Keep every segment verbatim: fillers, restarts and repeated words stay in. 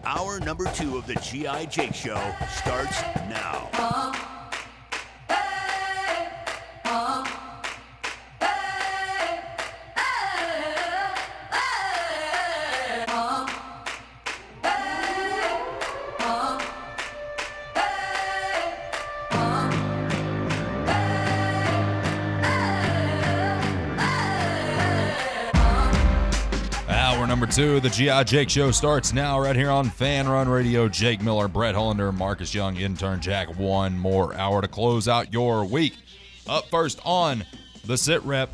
Hour number two of the G I. Jake Show starts now. Number two of the G I. Jake Show starts now right here on Fan Run Radio. Jake Miller, Brett Hollander, Marcus Young, intern Jack. One more hour to close out your week. Up first on the sit rep,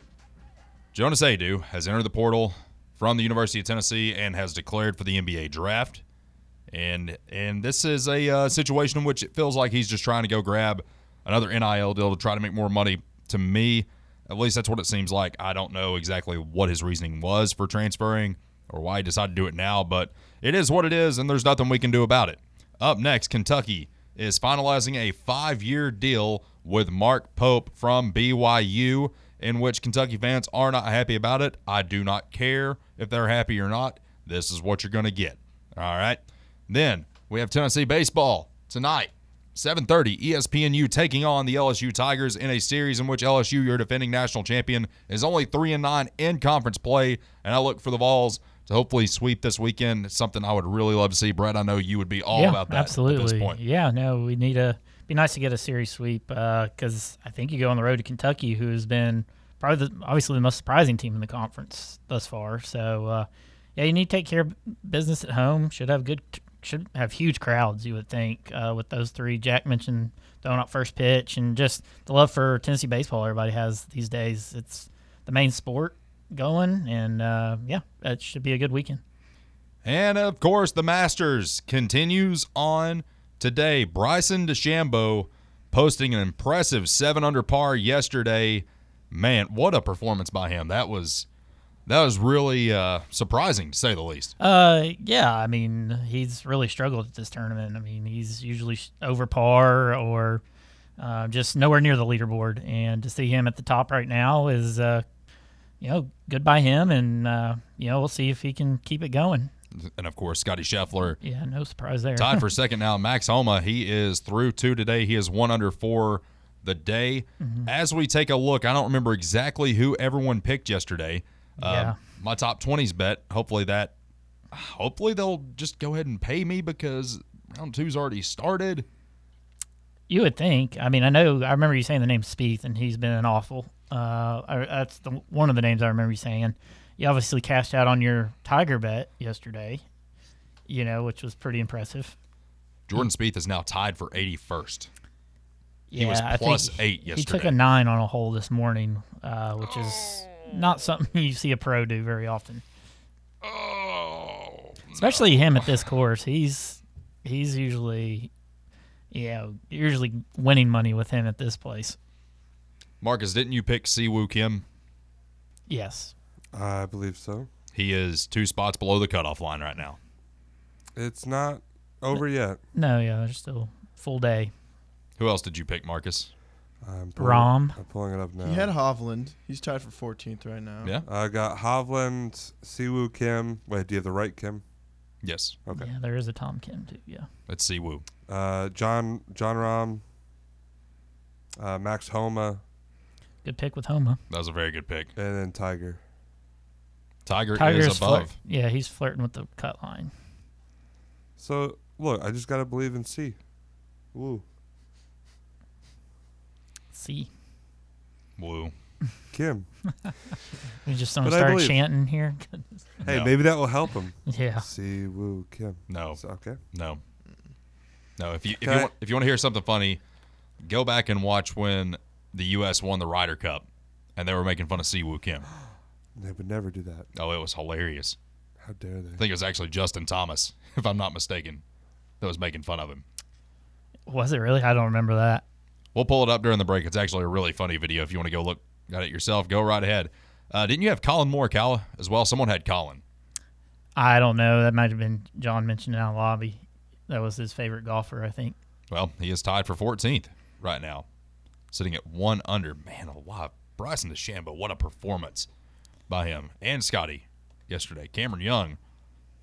Jonas Aidoo has entered the portal from the University of Tennessee and has declared for the N B A draft. And and this is a uh, situation in which it feels like he's just trying to go grab another N I L deal to try to make more money. To me, at least that's what it seems like. I don't know exactly what his reasoning was for transferring or why he decided to do it now, but it is what it is, and there's nothing we can do about it. Up next, Kentucky is finalizing a five-year deal with Mark Pope from B Y U, in which Kentucky fans are not happy about it. I do not care if they're happy or not. This is what you're going to get. All right? Then we have Tennessee baseball tonight. seven thirty, E S P N U taking on the L S U Tigers in a series in which L S U, your defending national champion, is only three and nine in conference play, and I look for the Vols to hopefully sweep this weekend. It's something I would really love to see. Brett, I know you would be all yeah, about that absolutely. at this point. Yeah, no, we need a be nice to get a series sweep because uh, I think you go on the road to Kentucky, who has been probably the, obviously the most surprising team in the conference thus far. So, uh, yeah, you need to take care of business at home. Should have good should have huge crowds, you would think, uh, with those three. Jack mentioned throwing out first pitch and just the love for Tennessee baseball everybody has these days. It's the main sport going, and, uh, yeah, it should be a good weekend. And, of course, the Masters continues on today. Bryson DeChambeau posting an impressive seven under par yesterday. Man, what a performance by him. That was that was really uh, surprising, to say the least. Uh, yeah, I mean, he's really struggled at this tournament. I mean, he's usually over par or uh, just nowhere near the leaderboard. And to see him at the top right now is, uh, you know, good by him. And, uh, you know, we'll see if he can keep it going. And, of course, Scotty Scheffler. Yeah, no surprise there. Tied for second now. Max Homa, he is through two today. He is one under four the day. Mm-hmm. As we take a look, I don't remember exactly who everyone picked yesterday. Yeah. Uh, my top twenties bet, hopefully that, hopefully they'll just go ahead and pay me because round two's already started. You would think. I mean, I know, I remember you saying the name Spieth, and he's been an awful. Uh, I, that's the one of the names I remember you saying. You obviously cashed out on your Tiger bet yesterday, you know, which was pretty impressive. Jordan Spieth is now tied for eighty-first. Yeah, he was I plus think eight yesterday. He took a nine on a hole this morning, uh, which is not something you see a pro do very often. Oh, especially no. him at this course. He's he's usually, yeah, usually winning money with him at this place. Marcus, didn't you pick Siwoo Kim? Yes. I believe so. He is two spots below the cutoff line right now. It's not over yet. No, yeah, there's still full day. Who else did you pick, Marcus? I'm pulling, Rom. I'm pulling it up now. He had Hovland. He's tied for fourteenth right now. Yeah. I got Hovland, Siwoo Kim. Wait, do you have the right Kim? Yes. Okay. Yeah, there is a Tom Kim too. Yeah. Let's Siwoo. Uh, John John Rahm, uh, Max Homa, Good pick with Homa. That was a very good pick. and then Tiger. Tiger Tiger's is above. flirt- yeah, he's flirting with the cut line. So look, I just gotta believe in C. Woo. See, Woo. Kim. we just don't But I start believe- chanting here. Hey, No. maybe that will help him. Yeah. C. Woo Kim. No. So, okay. No. No. If you if Can you I- want, if you want to hear something funny, go back and watch when the U S won the Ryder Cup, and they were making fun of Siwoo Kim. They would never do that. Oh, it was hilarious. How dare they? I think it was actually Justin Thomas, if I'm not mistaken, that was making fun of him. Was it really? I don't remember that. We'll pull it up during the break. It's actually a really funny video. If you want to go look at it yourself, go right ahead. Uh, didn't you have Colin Morikawa as well? Someone had Colin. I don't know. That might have been John mentioned in the lobby. That was his favorite golfer, I think. Well, he is tied for fourteenth right now, sitting at one under. Man, alive. Bryson DeChambeau, what a performance by him. And Scotty yesterday. Cameron Young,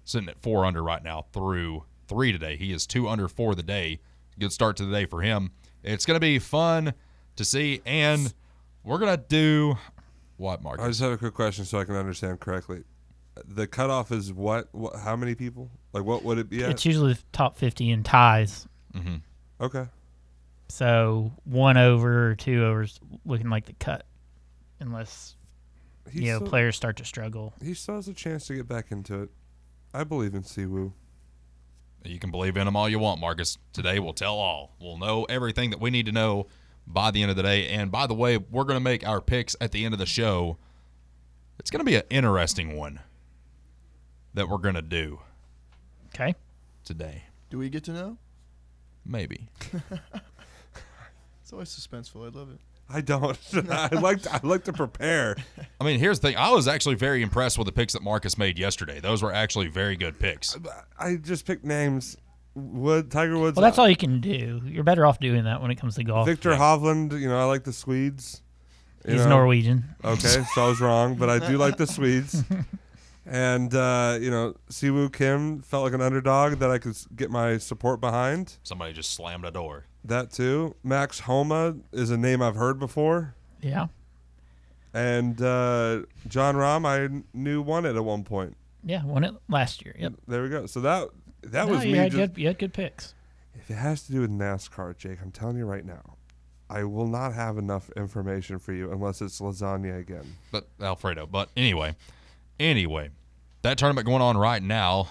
sitting at four under right now through three today. He is two under for the day. Good start to the day for him. It's going to be fun to see, and we're going to do what, Mark? I just have a quick question so I can understand correctly. The cutoff is what? what how many people? Like, what would it be at? It's usually the top fifty in ties. Mm-hmm. Okay. So one over or two overs looking like the cut, unless He you know still, players start to struggle. he still has a chance to get back into it. I believe in Siwoo. You can believe in them all you want, Marcus. Today we'll tell all. We'll know everything that we need to know by the end of the day. And by the way, we're going to make our picks at the end of the show. It's going to be an interesting one that we're going to do Okay. today. Do we get to know? Maybe. It's always suspenseful. I love it. I don't. I like to, I like to prepare. I mean, here's the thing. I was actually very impressed with the picks that Marcus made yesterday. Those were actually very good picks. I just picked names. Wood, Tiger Woods. Well, that's all you can do. You're better off doing that when it comes to golf. Victor Yeah. Hovland. You know, I like the Swedes. You He's know. Norwegian. Okay, so I was wrong, but I do like the Swedes. And, uh, you know, Siwoo Kim felt like an underdog that I could s- get my support behind. Somebody just slammed a door. That, too. Max Homa is a name I've heard before. Yeah. And uh, John Rahm, I kn- knew won it at one point. Yeah. Won it last year. Yep. There we go. So that that No, was you me had just... good. You had good picks. If it has to do with NASCAR, Jake, I'm telling you right now, I will not have enough information for you unless it's lasagna again. But Alfredo. But anyway, anyway, that tournament going on right now.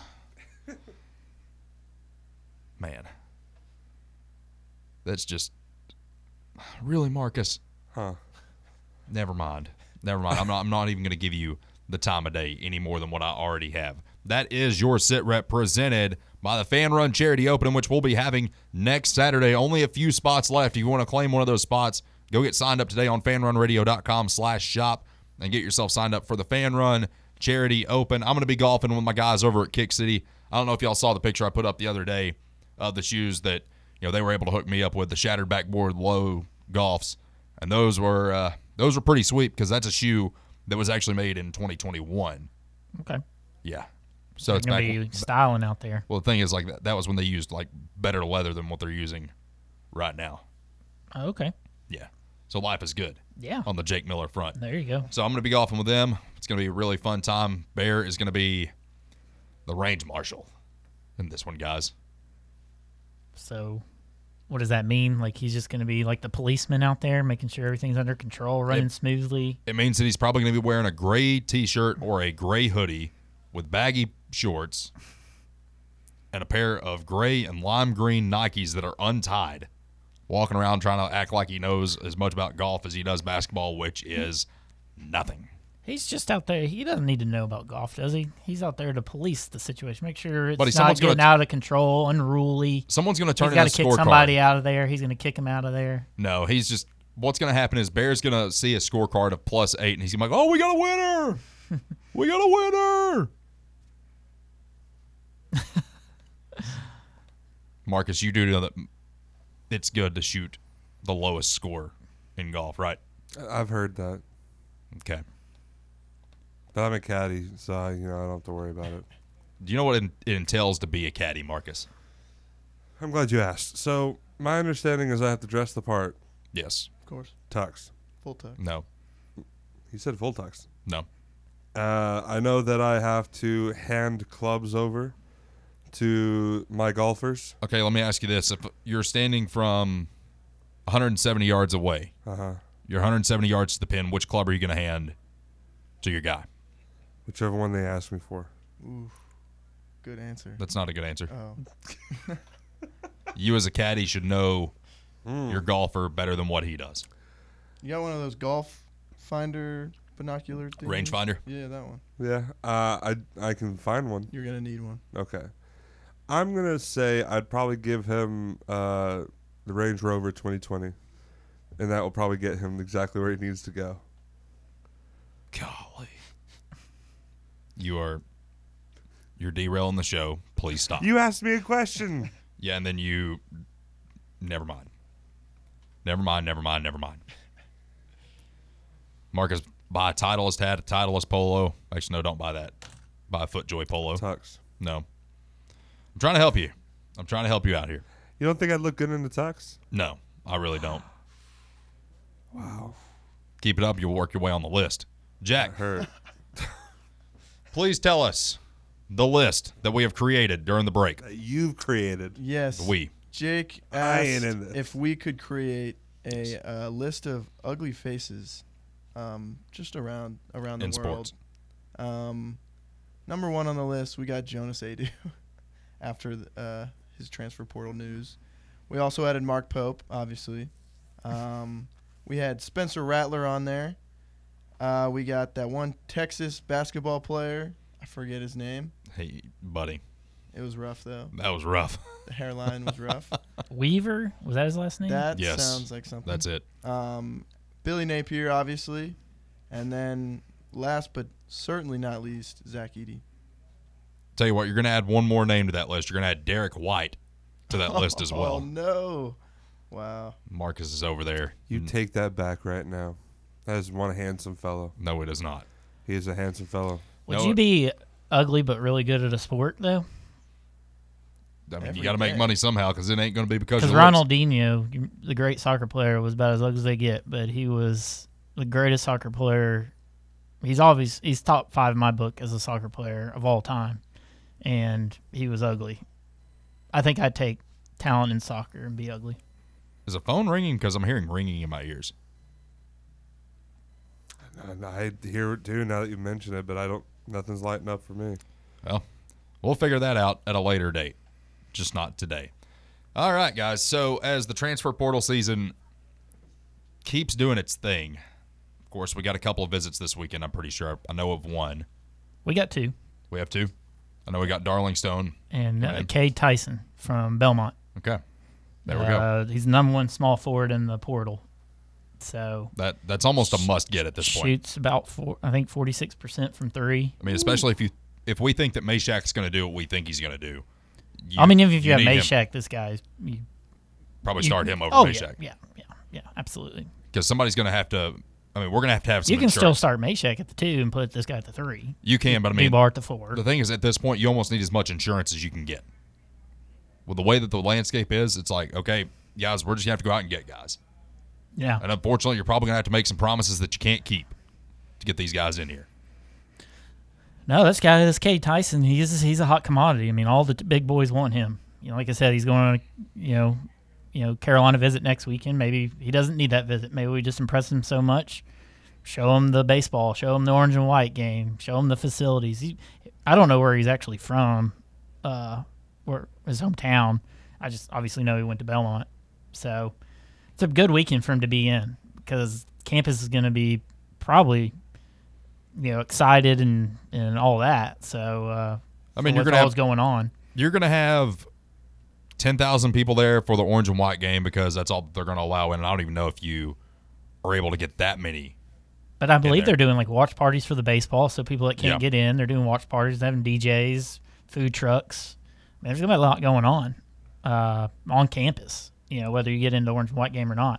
Man, that's just really, Marcus. Huh. Never mind. Never mind. I'm not. I'm not even going to give you the time of day any more than what I already have. That is your sit rep presented by the Fan Run Charity Open, which we'll be having next Saturday. Only a few spots left. If you want to claim one of those spots, go get signed up today on fanrunradio.com slash shop and get yourself signed up for the Fan Run Charity Open. I'm going to be golfing with my guys over at Kick City. I don't know if y'all saw the picture I put up the other day of the shoes that you know they were able to hook me up with, the Shattered Backboard Low Golfs, and those were uh, those were pretty sweet because that's a shoe that was actually made in twenty twenty-one. Okay. Yeah. So They're it's gonna back. be styling out there. Well, the thing is, like that, that was when they used like better leather than what they're using right now. Oh, okay. Yeah. So life is good Yeah. on the Jake Miller front. There you go. So I'm going to be golfing with them. It's going to be a really fun time. Bear is going to be the range marshal in this one, guys. So, what does that mean? Like he's just gonna be like the policeman out there, making sure everything's under control, running Yep. smoothly. It means that he's probably going to be wearing a gray T-shirt or a gray hoodie with baggy shorts and a pair of gray and lime green Nikes that are untied, walking around trying to act like he knows as much about golf as he does basketball, which is nothing. He's just out there. He doesn't need to know about golf, does he? He's out there to police the situation, make sure it's Buddy, not someone's getting gonna- out of control, unruly. Someone's going to turn He's in got a to kick scorecard. somebody out of there. He's going to kick him out of there. No, he's just what's going to happen is Bear's going to see a scorecard of plus eight, and he's going to be like, "Oh, we got a winner! We got a winner!" Marcus, you do know that it's good to shoot the lowest score in golf, right? I've heard that. Okay. But I'm a caddy, so I, you know I don't have to worry about it. Do you know what it it entails to be a caddy, Marcus? I'm glad you asked. So my understanding is I have to dress the part. Yes. Of course. Tux. Full tuck. No. He said full tux. No. Uh, I know that I have to hand clubs over to my golfers. Okay, let me ask you this. If you're standing from one hundred seventy yards away, Uh huh. you're one hundred seventy yards to the pin, which club are you going to hand to your guy? Whichever one they ask me for. Ooh. Good answer. That's not a good answer. Oh. You as a caddy should know Mm. your golfer better than what he does. You got one of those golf finder binocular things? Rangefinder? Yeah, that one. Yeah. Uh, I I can find one. You're gonna need one. Okay. I'm gonna say I'd probably give him uh, the Range Rover twenty twenty, and that will probably get him exactly where he needs to go. Golly. You are you're derailing the show. Please stop. You asked me a question. Yeah, and then you never mind. Never mind, never mind, never mind. Marcus, buy a Titleist hat, a Titleist polo. Actually, no, don't buy that. Buy a FootJoy polo. Tux. No. I'm trying to help you. I'm trying to help you out here. You don't think I'd look good in the tux? No, I really don't. Wow. Keep it up. You'll work your way on the list. Jack, Hurt. please tell us the list that we have created during the break. That you've created. Yes. We. Jake I asked ain't in this. if we could create a uh, list of ugly faces, um, just around around the In world. sports. Um, number one on the list, we got Jonas Adu after the, uh, his transfer portal news. We also added Mark Pope, obviously. Um, we had Spencer Rattler on there. Uh, we got that one Texas basketball player. I forget his name. Hey, buddy, It was rough, though. that was rough. The hairline was rough. Weaver, was that his last name? That Yes. sounds like something. That's it. Um, Billy Napier, obviously. And then last but certainly not least, Zach Edey. Tell you what, you're going to add one more name to that list. You're going to add Derek White to that list as Oh, well. no. Wow. Marcus is over there. You Mm, take that back right now. That is one handsome fellow. No, it is not. He is a handsome fellow. Would No, you be ugly but really good at a sport, though? I mean, Every you got to make day. money somehow because it ain't going to be because Because of your looks. Ronaldinho, you- the great soccer player, was about as ugly as they get, but he was the greatest soccer player. He's always he's top five in my book as a soccer player of all time, and he was ugly. I think I'd take talent in soccer and be ugly. Is a phone ringing? Because I'm hearing ringing in my ears. And I hear it too now that you mention it, but I don't. Nothing's lighting up for me. Well, we'll figure that out at a later date, just not today. All right, guys. So as the transfer portal season keeps doing its thing, of course, we got a couple of visits this weekend. I'm pretty sure. I know of one. We got two, We have two. I know we got Darling Stone. and uh, Right. Cade Tyson from Belmont. Okay, there we go. Uh, he's the number one small forward in the portal, so That that's almost a must get at this point. shoots about four, I think forty six percent from three. I mean, especially if you if we think that Meshak's going to do what we think he's going to do. you- I mean, if you, have need him. Meshack, this guy's you Probably You- start him over oh, Meshack Yeah, yeah, yeah, yeah, absolutely. because somebody's going to have to. I mean, we're going to have to have some. You can still insurance. start Meshack at the two and put this guy at the three. You can, but I mean, Bar at the four. the thing is, at this point, you almost need as much insurance as you can get. With the way that the landscape is, it's like, okay, guys, we're just going to have to go out and get guys. Yeah. And unfortunately, you're probably going to have to make some promises that you can't keep to get these guys in here. No, this guy, this Cade Tyson, he's he's a hot commodity. I mean, all the t- big boys want him. You know, like I said, he's going on, a, you know, you know, Carolina visit next weekend. Maybe he doesn't need that visit. Maybe we just impress him so much. Show him the baseball. Show him the orange and white game. Show him the facilities. He, I don't know where he's actually from, uh, where his hometown. I just obviously know he went to Belmont. So it's a good weekend for him to be in because campus is going to be probably, you know, excited and, and all that. So uh, I mean, for you're what's gonna all's have going on. you're gonna have ten thousand people there for the orange and white game because that's all that they're gonna allow in. And I don't even know if you are able to get that many. But I believe there. they're doing like watch parties for the baseball, so people that can't Yeah. get in, they're doing watch parties, having D Js, food trucks. I mean, there's gonna be a lot going on uh, on campus. You know, whether you get into orange and white game or not.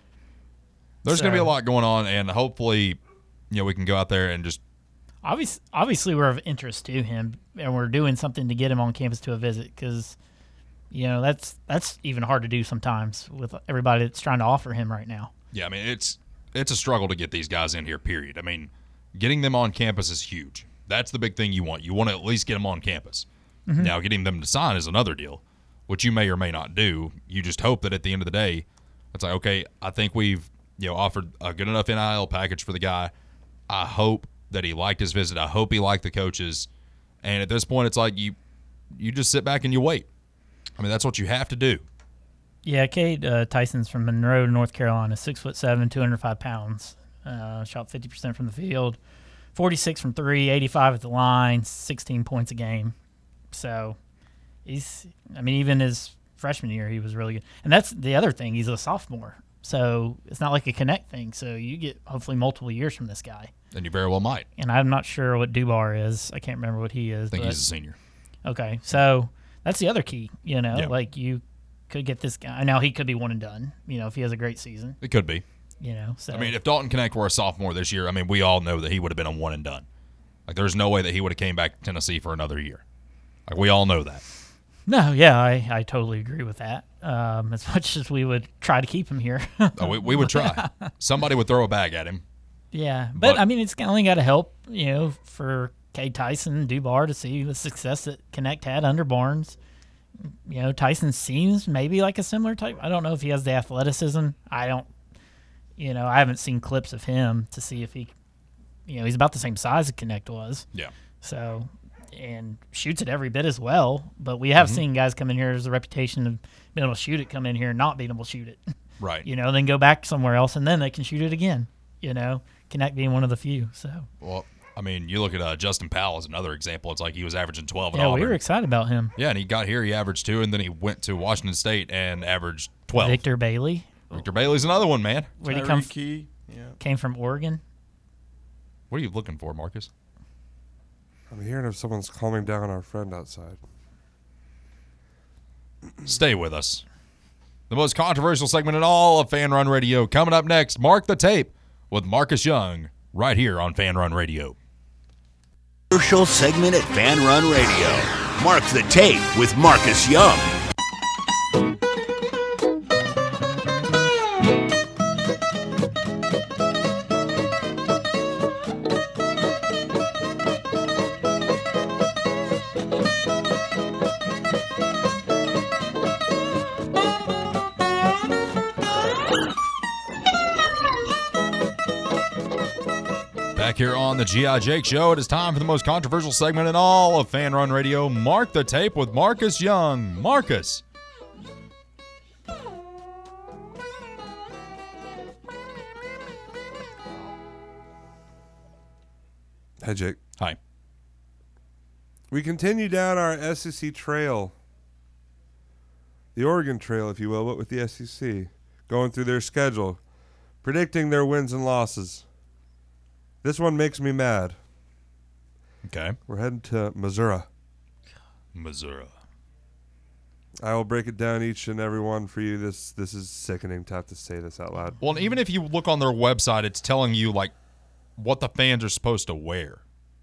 There's gonna be a So- lot going on, and hopefully, you know, we can go out there and just Obviously, obviously, we're of interest to him, and we're doing something to get him on campus to a visit because, you know, that's that's even hard to do sometimes with everybody that's trying to offer him right now. yeah. I mean, it's it's a struggle to get these guys in here. Period. I mean, getting them on campus is huge. That's the big thing you want. You want to at least get them on campus. Now, getting them to sign is another deal, which you may or may not do. You just hope that at the end of the day, it's like, okay, I think we've you know offered a good enough N I L package for the guy. I hope that he liked his visit. I hope he liked the coaches. And at this point, it's like you you just sit back and you wait. I mean, that's what you have to do. Yeah, Cade uh, Tyson's from Monroe, North Carolina, six foot seven, two hundred five pounds. Uh, shot fifty percent from the field, forty-six from three, eighty-five at the line, sixteen points a game. So he's, I mean, even his freshman year, he was really good. And that's the other thing. He's a sophomore. So it's not like a connect thing. So you get hopefully multiple years from this guy. And you very well might. And I'm not sure what Dubar is. I can't remember what he is. I think but, he's a senior. okay. So that's the other key, you know, Yeah. like you could get this guy. Now he could be one and done, you know, if he has a great season, It could be. you know. So I mean, if Dalton Connect were a sophomore this year, I mean, we all know that he would have been a one and done. Like, there's no way that he would have came back to Tennessee for another year. Like, we all know that. No, yeah, I, I totally agree with that. Um, as much as we would try to keep him here. Oh, we, we would try. Somebody would throw a bag at him. Yeah, but, But- I mean, it's only got to help, you know, for Cade Tyson, Dubar to see the success that Connect had under Barnes. You know, Tyson seems maybe like a similar type. I don't know if he has the athleticism. I don't, you know, I haven't seen clips of him to see if he, you know, he's about the same size as Connect was. Yeah. So, and shoots it every bit as well. But we have Mm-hmm. seen guys come in here as a reputation of being able to shoot it, come in here and not being able to shoot it. Right. You know, then go back somewhere else and then they can shoot it again. You know, Connect being one of the few. So, Well, I mean, you look at uh, Justin Powell as another example. It's like he was averaging twelve at yeah, Auburn. we were excited about him. Yeah, and he got here, he averaged two, and then he went to Washington State and averaged twelve. Victor, Victor Bailey, Bailey's another one, man. where he Tyreek come, Key. Yeah. came from Oregon. What are you looking for, Marcus? I'm hearing if someone's calming down our friend outside. Stay with us. The most controversial segment in all of Fan Run Radio coming up next. Mark the Tape with Marcus Young right here on Fan Run Radio. Commercial segment at Fan Run Radio. Mark the Tape with Marcus Young. Back here on the G I. Jake Show, it is time for the most controversial segment in all of Fan Run Radio. Mark the Tape with Marcus Young. Marcus. Hi, Jake. Hi. We continue down our S E C trail, the Oregon Trail, if you will, but with the S E C, going through their schedule, predicting their wins and losses. This one makes me mad. Okay. We're heading to Missouri. Missouri. I will break it down each and every one for you. This this is sickening to have to say this out loud. Well, and even if you look on their website, it's telling you, like, what the fans are supposed to wear.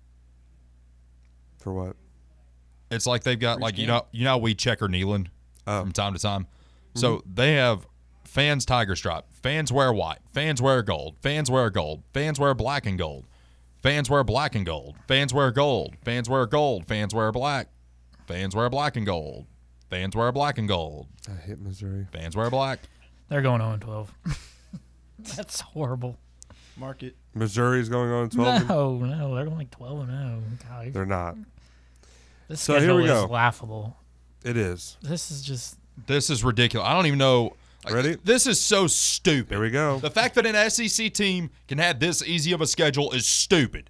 For what? It's like they've got, like, you know, you know how we check or Neyland Oh. from time to time? So they have fans tiger stripe, fans wear white, fans wear gold, fans wear gold, fans wear black and gold, fans wear black and gold, fans wear gold, fans wear gold, fans wear black, fans wear black and gold, fans wear black and gold, I hate Missouri. fans wear black. They're going oh and twelve. That's horrible. Market. Missouri's going on twelve. No, no, they're going like twelve and oh. God, They're not. this So here schedule we is go. laughable. It is. This is just This is ridiculous. I don't even know. like, Ready? This is so stupid. Here we go. The fact that an S E C team can have this easy of a schedule is stupid.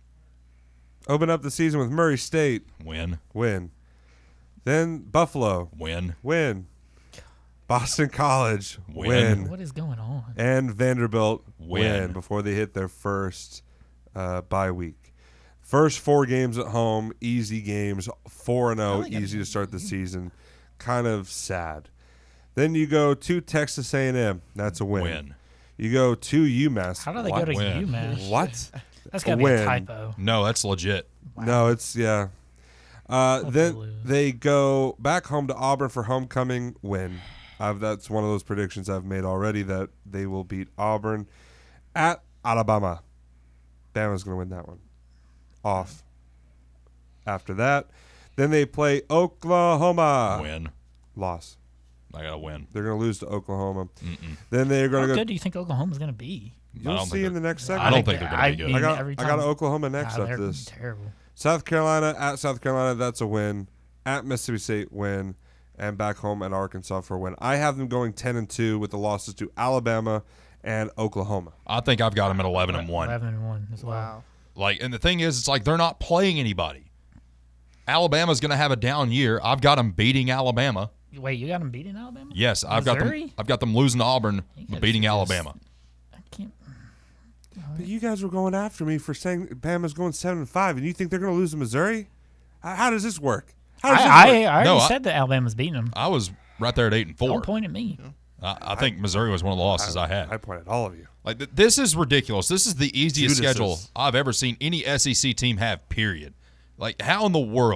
Open up the season with Murray State. Win, Win. Then Buffalo. win, Win. Boston College. Win. Win. what is going on? And Vanderbilt. Win. Win. Before they hit their first uh, bye week. First four games at home. Easy games. four and oh. Easy to start the season. Kind of sad. Then you go to Texas A and M. That's a win. win. You go to UMass. How do they what? go to Win. UMass? What? That's got to be Win. a typo. No, that's legit. No, it's yeah. Uh, Hope then they lose. they go back home to Auburn for homecoming. Win. I've, that's one of those predictions I've made already that they will beat Auburn at Alabama. Bama's going to win that one. Off. After that, then they play Oklahoma. Win. Loss. I gotta win. They're going to lose to Oklahoma. Then they're How going to go. good do you think Oklahoma's going to be? I You'll don't see think in the they're- next segment. I don't think they're gonna be good. I got every I time. got Oklahoma next Nah, after they're this. terrible. South Carolina at South Carolina, that's a win. At Mississippi State, win. And back home at Arkansas for a win. I have them going ten and two with the losses to Alabama and Oklahoma. I think I've got them at eleven and one. Eleven and one as well. Wow. Like, and the thing is, it's like they're not playing anybody. Alabama's gonna have a down year. I've got them beating Alabama. Wait, you got them beating Alabama? Yes, I've got them. Missouri? I've got them losing to Auburn, You but guys beating just- Alabama. I can't. But you guys were going after me for saying Bama's going seven and five, and you think they're going to lose to Missouri? How, how does this work? How I, does this I, work? I already No, I- said that Alabama's beating them. I was right there at eight and four. Don't point at me. I, I think Missouri was one of the losses I, had. I pointed at all of you. Like th- this is ridiculous. This is the easiest Judases. schedule I've ever seen any S E C team have. Period. Like, how in the world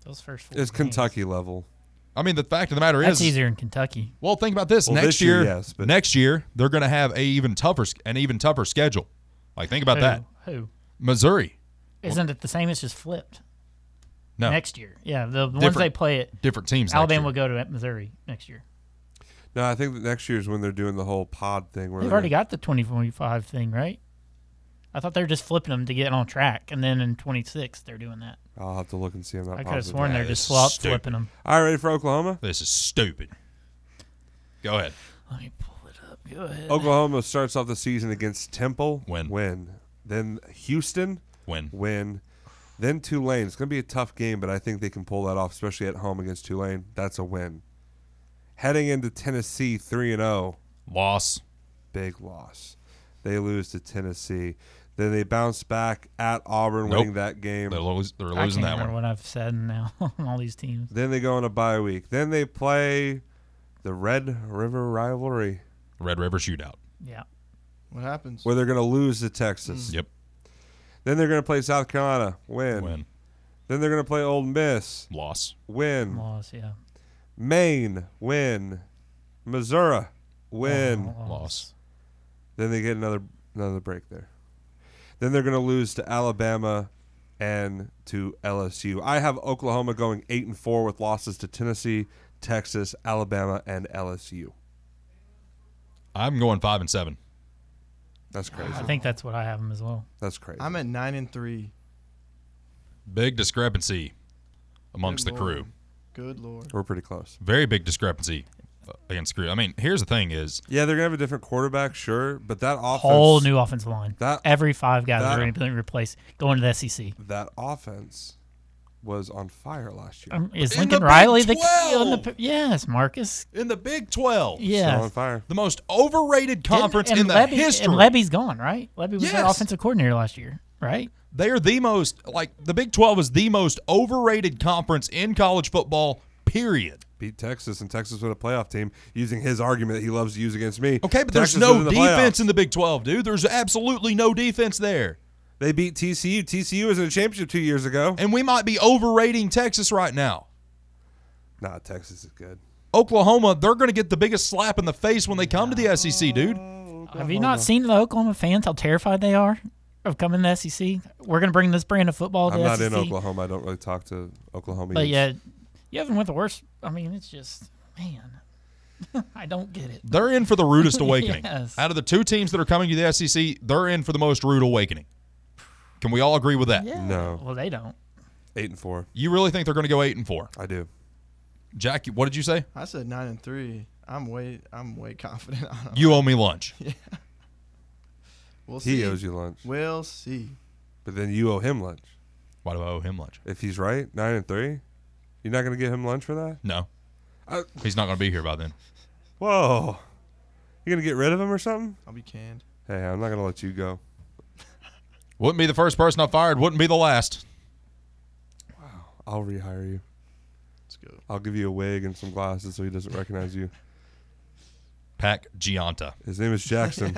Those first four It's games. Kentucky level. I mean, the fact of the matter That's is, easier in Kentucky. well, think about this. Well, next this year, year, yes, but- next year they're going to have a even tougher, an even tougher schedule. Like, think about Who? that. Who? Missouri, Isn't it the same? It's just flipped. no, Next year. Yeah, the ones Different they play it. different teams. next Alabama year. will go to Missouri next year. No, I think that next year is when they're doing the whole pod thing. Where They've they're already got the twenty twenty-five thing, right? I thought they were just flipping them to get on track, and then in twenty-six they're doing that. I'll have to look and see. I'm not I could have positive. sworn That they're is just flop stupid. flipping them. All right, ready for Oklahoma? This is stupid. Go ahead. Let me pull it up. Go ahead. Oklahoma starts off the season against Temple. Win. Win. Then Houston. Win. Win. Then Tulane. It's going to be a tough game, but I think they can pull that off, especially at home against Tulane. That's a win. Heading into Tennessee, three and oh. Loss. Big loss. They lose to Tennessee. Then they bounce back at Auburn, Nope. winning that game. They're, lose, they're I losing can't that remember one. what I've said now on all these teams. Then they go on a bye week. Then they play the Red River rivalry, Red River Shootout. Yeah. What happens? where they're going to lose to Texas. Yep. Then they're going to play South Carolina, win. Win. Then they're going to play Ole Miss, Loss. win. Loss, yeah. Maine, win. Missouri, win. Oh, Loss. Then they get another another break there. Then they're going to lose to Alabama and to L S U. I have Oklahoma going eight and four with losses to Tennessee, Texas, Alabama, and L S U. I'm going five and seven. That's crazy. I think that's what I have them as well. That's crazy. I'm at nine and three. Big discrepancy amongst Good the crew. Lord. Good Lord. We're pretty close. Very big discrepancy uh, against crew. I mean, here's the thing: is Yeah, they're gonna have a different quarterback, sure, but that offense, Whole new offensive line. that Every five guys that- are going to be replaced going to the S E C. that offense was on fire last year. Um, is In Lincoln the Riley Big the key on the? twelve! Yes, Marcus. in the Big twelve, Still Yeah. on fire. the most overrated conference and in the Lebby, history. And Lebby's gone, right? Lebby was their Yes. offensive coordinator last year, right? They are the most like the Big twelve is the most overrated conference in college football. Period. Beat Texas, and Texas with a playoff team using his argument that he loves to use against me. Okay, but Texas there's no is in the defense playoffs. in the Big twelve, dude. There's absolutely no defense there. They beat T C U. T C U was in a championship two years ago. And we might be overrating Texas right now. Nah, Texas is good. Oklahoma, they're going to get the biggest slap in the face when they come to the S E C, dude. Have you not seen the Oklahoma fans, how terrified they are of coming to the S E C? We're going to bring this brand of football to I'm the not S E C. in Oklahoma. I don't really talk to Oklahomians. But yeah, you haven't went the worst. I mean, it's just, man, I don't get it. They're in for the rudest awakening. Yes. Out of the two teams that are coming to the S E C, they're in for the most rude awakening. Can we all agree with that? Yeah. No. Well, they don't. Eight and four. You really think they're going to go eight and four? I do. Jack, what did you say? I said nine and three. I'm way I'm way confident on them. You owe me lunch. We'll see. He owes you lunch, We'll see. but then you owe him lunch. Why do I owe him lunch? If he's right, nine and three, you're not going to give him lunch for that? No. Uh, He's not going to be here by then. Whoa. You going to get rid of him or something? I'll be canned. Hey, I'm not going to let you go. Wouldn't be the first person I fired. Wouldn't be the last. I'll rehire you. Let's go. I'll give you a wig and some glasses so he doesn't recognize you. Pac Gianta. His name is Jackson.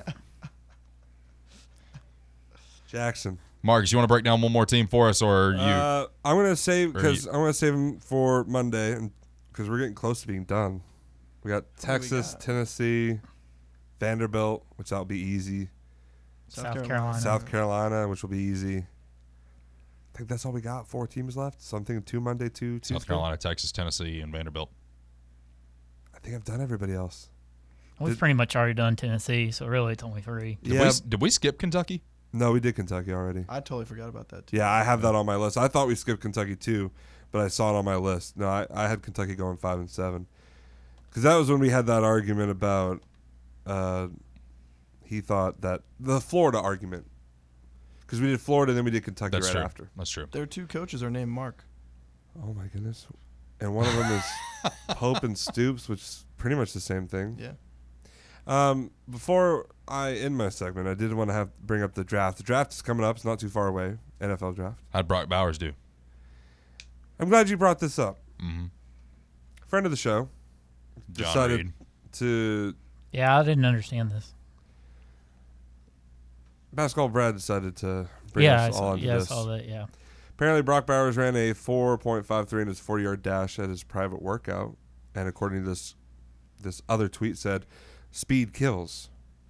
Jackson. Marcus, you want to break down one more team for us, or are you? Uh, I'm gonna save Or because you- I'm gonna save him for Monday, and because we're getting close to being done. We got do we Texas, got? Tennessee, Vanderbilt, which that'll be easy. South, Carolina. Carolina. South Carolina, which will be easy. I think that's all we got. Four teams left. Something two Monday, two Tuesday. South Carolina, Texas, Tennessee, and Vanderbilt. I think I've done everybody else. We've Did- pretty much already done Tennessee, so really it's only three. Did, Yeah. we, s- did we skip Kentucky? No, we did Kentucky already. I totally forgot about that too. Yeah, I have that on my list. I thought we skipped Kentucky too, but I saw it on my list. No, I, I had Kentucky going five and seven, because that was when we had that argument about. Uh, he thought that the Florida argument, because we did Florida, then we did Kentucky That's right true. after. That's true. Their two coaches are named Mark. Oh my goodness, and one of them is Pope and Stoops, which is pretty much the same thing. Yeah. Um, before I end my segment, I did want to have bring up the draft. The draft is coming up; it's not too far away. N F L draft. How'd Brock Bowers do? I'm glad you brought this up. Mm-hmm. Friend of the show John decided Reed. to Yeah, I didn't understand this. Basketball Brad decided to bring Yeah, I us all saw, into yeah, I this. saw that. Yeah. Apparently, Brock Bowers ran a four point five three in his forty-yard dash at his private workout, and according to this this other tweet, said, "Speed kills."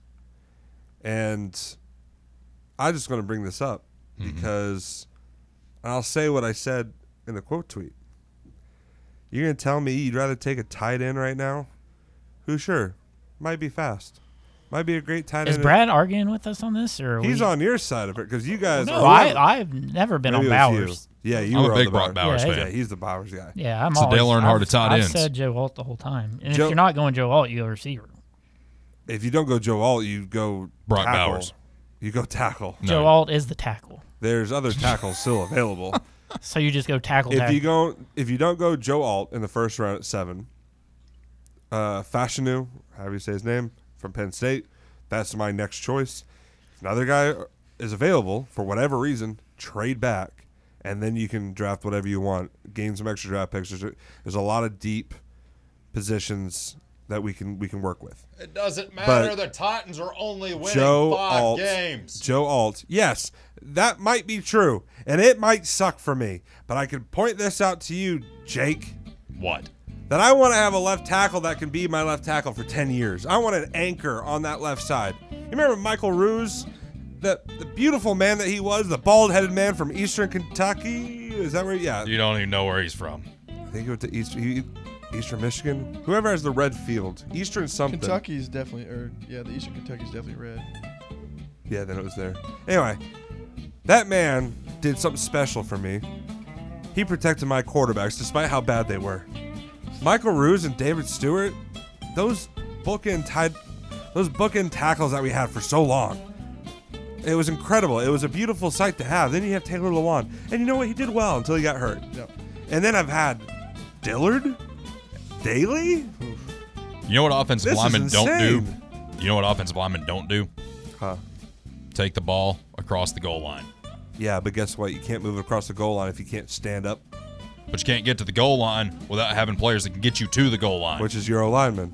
And I'm just going to bring this up Mhm. because I'll say what I said in the quote tweet. You're going to tell me you'd rather take a tight end right now? Who sure might be fast, might be a great tight Is end. Brad arguing with us on this, or are He's we, on your side of it because you guys. No, are I, I've never been Maybe on it was Bowers. You. Yeah, you I'm were a on big the Brock Bowers Yeah, fan. Yeah, he's the Bowers guy. Yeah, I'm It's a always, Dale Earnhardt I've, of tight I've ends. said Joe Alt the whole time, and Joe- if you're not going Joe Alt, you go receiver. If you don't go Joe Alt, you go Brock tackle. Bowers. You go tackle. No. Joe Alt is the tackle, There's other tackles still available. so you just go tackle. If tackle. you go, if you don't go Joe Alt in the first round at seven, uh, Fashanu, however you say his name, from Penn State, that's my next choice. If another guy is available for whatever reason, trade back, and then you can draft whatever you want. Gain some extra draft picks. There's a, there's a lot of deep positions that we can we can work with. It doesn't matter. The Titans are only winning Joe Alt, Joe Alt. Yes, that might be true, and it might suck for me. But I can point this out to you, Jake, What? that I want to have a left tackle that can be my left tackle for ten years. I want an anchor on that left side. You remember Michael Ruse, the the beautiful man that he was, the bald-headed man from Eastern Kentucky? Is that where? Yeah, You don't even know where he's from. I think he went to Eastern, he, Eastern Michigan. Whoever has the red field, Eastern something. Kentucky's definitely, or yeah, the Eastern Kentucky's definitely red. Yeah, then it was there. Anyway, that man did something special for me. He protected my quarterbacks despite how bad they were. Michael Ruse and David Stewart, those bookend tied, those bookend tackles that we had for so long. It was incredible. It was a beautiful sight to have. Then you have Taylor Lewan, and you know what? He did well until he got hurt. Yep. And then I've had Dillard, Daly. You know what offensive This is linemen don't do? insane. You know what offensive linemen don't do? Huh? Take the ball across the goal line. Yeah, but guess what? You can't move it across the goal line if you can't stand up, But you can't get to the goal line without having players that can get you to the goal line. which is your O lineman.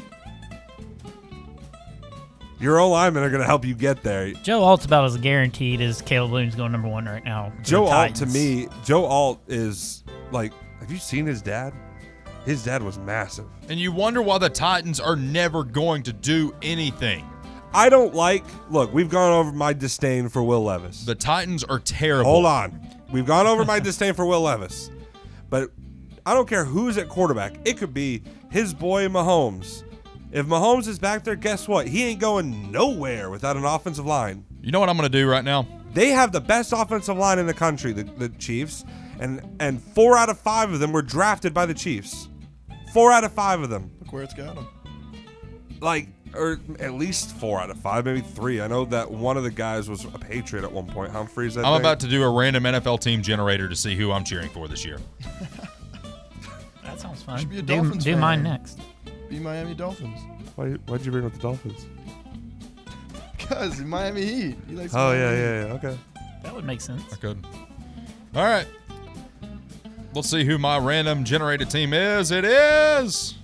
Your O linemen are going to help you get there. Joe Alt's about as guaranteed as Caleb Williams going number one right now. for the Joe Alt to Titans. me, Joe Alt is like, have you seen his dad? His dad was massive. and you wonder why the Titans are never going to do anything. I don't like, look, we've gone over my disdain for Will Levis. The Titans are terrible. Hold on. We've gone over my disdain for Will Levis. But I don't care who's at quarterback. It could be his boy Mahomes. If Mahomes is back there, guess what? He ain't going nowhere without an offensive line. You know what I'm going to do right now? They have the best offensive line in the country, the, the Chiefs, and and four out of five of them were drafted by the Chiefs. Four out of five of them. Look where it's got them. Like, or at least four out of five, maybe three. I know that one of the guys was a Patriot at one point. Humphreys, I I'm think. about to do a random N F L team generator to see who I'm cheering for this year. That sounds fun. should be a do Dolphins do fan. mine next. Be Miami Dolphins. Why, why'd you bring up the Dolphins? Because Miami Heat. He likes Oh, Miami yeah, Heat. yeah, yeah. Okay. That would make sense. I could. All right. Let's see who my random generated team is. It is.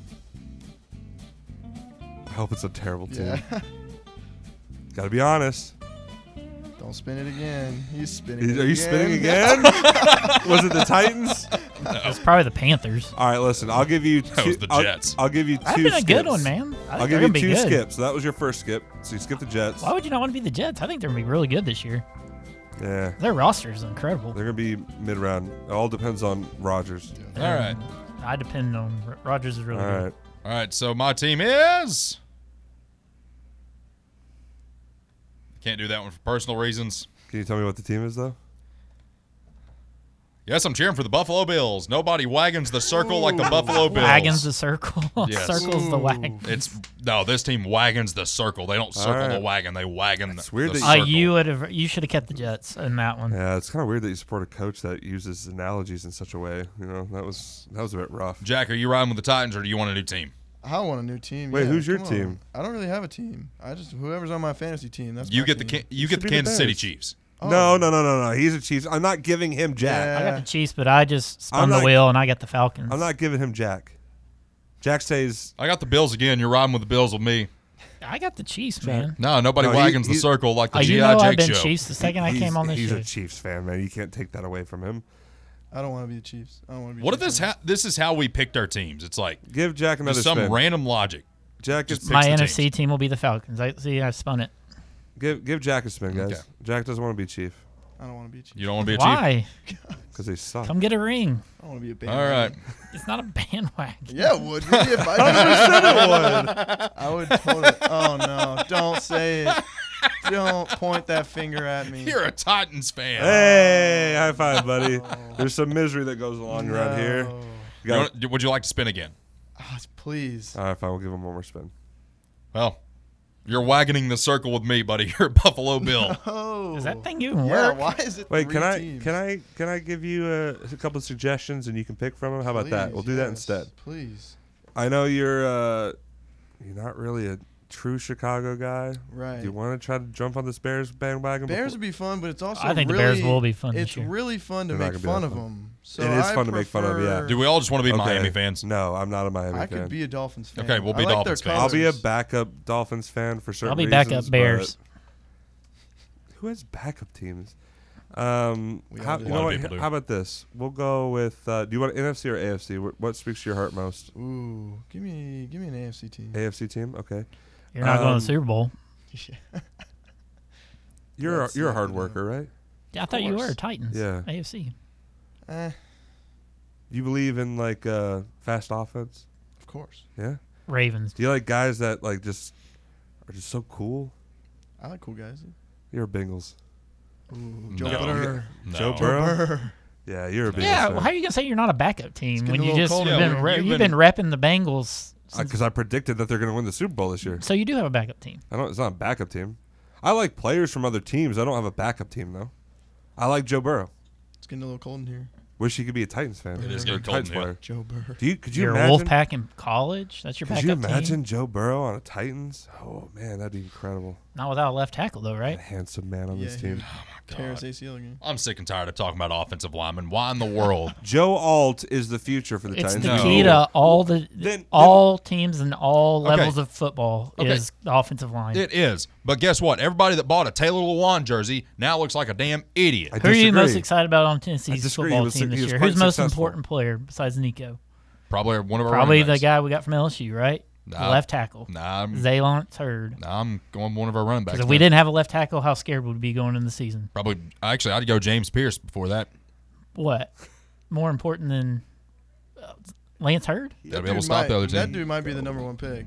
I hope it's a terrible team. Yeah. Gotta be honest. Don't spin it again. He's spinning. Is- it Are you again. spinning again? Was it the Titans? It's probably the Panthers. All right, listen. I'll give you. Two, That was the I'll- Jets. I'll, give you two. That's been a skips. good one, man. I think I'll they're give gonna you be two good. skips. So that was your first skip. So you skip the Jets. Why would you not want to be the Jets? I think they're gonna be really good this year. Yeah, Their roster is incredible. they're gonna be mid round. It all depends on Rodgers. All right. I depend on Rogers is really All good. right. All right. So my team is. Can't do that one for personal reasons. Can you tell me what the team is though? Yes, I'm cheering for the Buffalo Bills. Nobody wagons the circle like the Buffalo Bills. Wagons the circle. Yes. Circles the Ooh. wagon. It's no, this team wagons the circle. They don't circle right. the wagon. They wagon It's the, weird the that Uh, circle. you would have. You should have kept the Jets in that one. Yeah, it's kind of weird that you support a coach that uses analogies in such a way. You know, that was that was a bit rough. Jack, are you riding with the Titans or do you want a new team? I want a new team. Wait, yeah, who's your come on. team? I don't really have a team. I just whoever's on my fantasy team. That's You my get the team. Can- you get should the be the Kansas City Bears. Chiefs. Oh. No, no, no, no, no. He's a Chiefs. I'm not giving him Jack. Yeah. I got the Chiefs, but I just spun I'm the not- wheel and I got the Falcons. I'm not giving him Jack. Jack says, I got the Bills again. You're riding with the Bills with me. I got the Chiefs, man. No, nobody No, he- wagons the he- circle like the Oh, G you I know I've Jake been show. Chiefs the second I He's- came on this He's show. a Chiefs fan, man. You can't take that away from him. I don't want to be the Chiefs. I don't want to be. What if Chiefs this fan. ha- this is how we picked our teams? It's like Give Jack another just some spin. random logic. Jack, just Picks My the N F C teams. team will be the Falcons. I see. I spun it. give give Jack a spin, guys. Okay. Jack doesn't want to be chief I don't want to be a Chiefs. You don't want to be a chief? Why? because they suck. Come get a ring. I don't want to be a band. All right. It's not a bandwagon. Yeah, it would. Maybe if I would. I would totally. Oh no! Don't say it. Don't point that finger at me. You're a Titans fan. Hey, high five, buddy. There's some misery that goes along around here. No. You You got- want- would you like to spin again? Ah, please. All right, fine. We'll give him one more spin. Well, you're wagoning the circle with me, buddy. You're a Buffalo Bill. Oh. Does that thing even Yeah. work? Why is it? Wait, three can I teams? can I can I give you a, a couple of suggestions and you can pick from them? How about that? Please, We'll do that yes, instead. Please. I know you're uh, you're not really a true Chicago guy. Right. Do you want to try to jump on this Bears bandwagon? Bears before- would be fun, but it's also I think the really, Bears will be fun this It's year. really fun to They're not make gonna be fun that of fun. them. So It is I fun to make fun of, yeah. prefer- Do we all just want to be Okay. Miami fans? No, I'm not a Miami I fan. could be a Dolphins fan. Okay, we'll be I like Dolphins their fans. I'll be a colors. backup Dolphins fan for certain I'll be reasons. backup Bears. but Who has backup teams? Um, We all how, do. you A know lot of what? people do. How about this? We'll go with. Uh, do you want N F C or A F C? What, what speaks to your heart most? Ooh, give me, give me an A F C team. A F C team. Okay. You're not going to Um, the Super Bowl. You're a, Let's you're a see, hard yeah. worker, right? Yeah, I thought you course. were Titans. Yeah. A F C. Eh, You believe in like uh, fast offense? of course. Yeah. Ravens. Do you like guys that like just are just so cool? I like cool guys. You're a Bengals. Ooh, Joe No. Burrow. No. Joe Burrow. Yeah, you're a Bengals Yeah, fan. well, how are you gonna say you're not a backup team getting when a you little just cold have in been here. re- You've you've been- been repping the Bengals? since- Because I predicted that they're going to win the Super Bowl this year. So you do have a backup team. I don't. It's not a backup team. I like players from other teams. I don't have a backup team though. I like Joe Burrow. It's getting a little cold in here. Wish he could be a Titans fan. It is Or a getting cold Titans in here. player. Joe Burrow. Do you? Could you You're a imagine? Wolfpack in college. That's your Could backup you imagine team. Joe Burrow on a Titans? Oh man, that'd be incredible. Not without a left tackle though, A right? handsome man on Yeah, this he team. would tear his A C L again. I'm sick and tired of talking about offensive linemen. Why in the world? Joe Alt is the future for the It's Titans. the No. key to all the Then- all teams and all Okay. levels of football Okay. is the offensive line. It is. But guess what? Everybody that bought a Taylor Lewan jersey now looks like a damn idiot. I Who are you most disagree. excited about on I Tennessee's disagree. He football was- team he this was year? quite Who's the most successful. important player besides Nico? Probably one of our Probably running the backs. guy we got from L S U, right? The Nah. left tackle. Nah, I'm, Zaylon Turd. nah, I'm going one of our running backs. Because if we man. didn't have a left tackle, how scared would we be going into the season? Probably, actually, I'd go James Pierce before that. What? More important than uh, Lance Hurd? Gotta That be able to dude stop might- the other team. That dude might be the number one pick.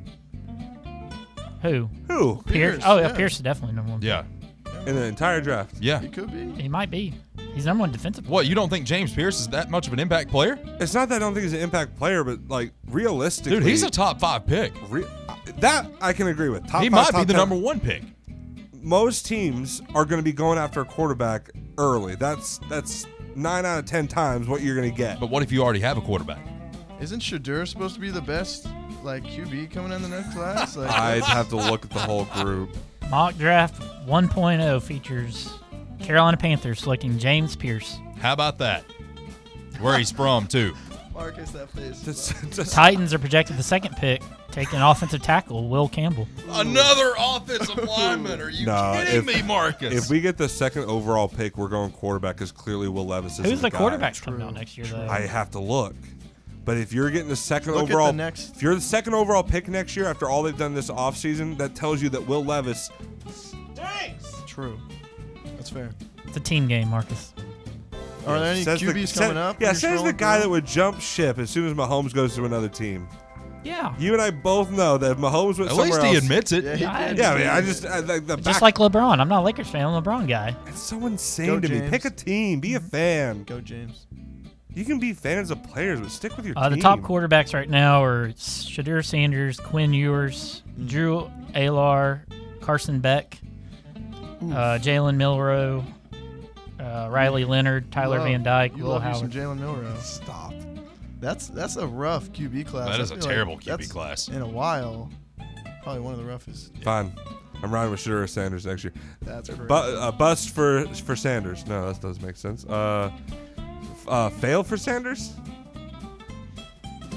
Who? Who Pierce? Pierce, Oh, yeah, yeah. Pierce is definitely number one. Yeah. in the entire draft? Yeah. He could be. He might be. He's number one defensive. What, you don't think James Pierce is that much of an impact player? It's not that I don't think he's an impact player, but like realistically, Dude, he's a top five pick. Re- that I can agree with. Top he five, might top be the ten. number one pick. Most teams are going to be going after a quarterback early. That's that's nine out of ten times what you're going to get. But what if you already have a quarterback? Isn't Shadur supposed to be the best like Q B coming in the next class? Like, I'd have to look at the whole group. Mock Draft one point oh features Carolina Panthers selecting James Pierce. How about that? Where he's from, too. Marcus, that face. Just- just- Titans are projected the second pick, taking offensive tackle Will Campbell. Another offensive lineman. Are you No, kidding if- me, Marcus? if we get the second overall pick, we're going quarterback because clearly Will Levis is Who's the guy. quarterbacks coming out next year, though? I have to look. But if you're getting the second Look at the overall, next- if you're the second overall pick next year after all they've done this offseason, that tells you that Will Levis stinks. True. That's fair. It's a team game, Marcus. Are there any Says the- Q Bs sa- coming up? Yeah, when you're says the scrolling guy that through? would jump ship as soon as Mahomes goes to another team. Yeah. You and I both know that if Mahomes went At somewhere least he else, admits it. Yeah, he I- did. yeah, I mean, I just I, the, the Just back, like LeBron. I'm not a Lakers fan. I'm a LeBron guy. it's so insane Go to me. James. Pick a team, be a fan. Go James. You can be fans of players, but stick with your Uh, team. the top quarterbacks right now are Shadur Sanders, Quinn Ewers, Mm. Drew Alar, Carson Beck, uh, Jalen Milrow, uh, Riley Leonard, Tyler Love- Van Dyke, You Will love you some Howard. Jalen Milrow. Stop. That's that's a rough Q B class. That I is a feel like terrible Q B that's class. In a while, probably one of the roughest. Fine. I'm riding with Shadur Sanders next year. That's correct. But a bust for for Sanders. No, that doesn't make sense. Uh, f- uh, fail for Sanders.